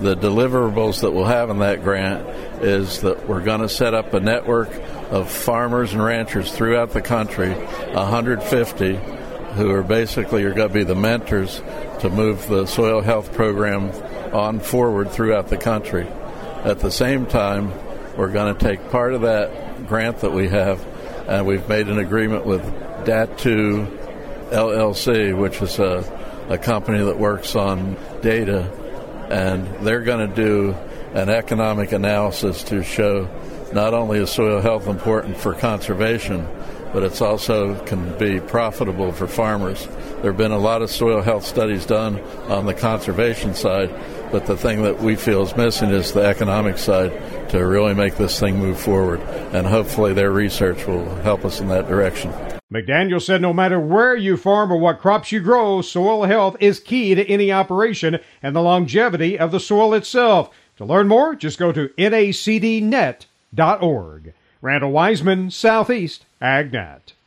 The deliverables that we'll have in that grant is that we're going to set up a network of farmers and ranchers throughout the country, 150, who are basically going to be the mentors to move the soil health program on forward throughout the country. At the same time, we're going to take part of that grant that we have, and we've made an agreement with DAT2 LLC, which is a company that works on data, and they're going to do an economic analysis to show not only is soil health important for conservation, but it's also can be profitable for farmers. There have been a lot of soil health studies done on the conservation side, but the thing that we feel is missing is the economic side to really make this thing move forward, and hopefully their research will help us in that direction. McDaniel said no matter where you farm or what crops you grow, soil health is key to any operation and the longevity of the soil itself. To learn more, just go to nacdnet.org. Randall Wiseman, Southeast AgNet.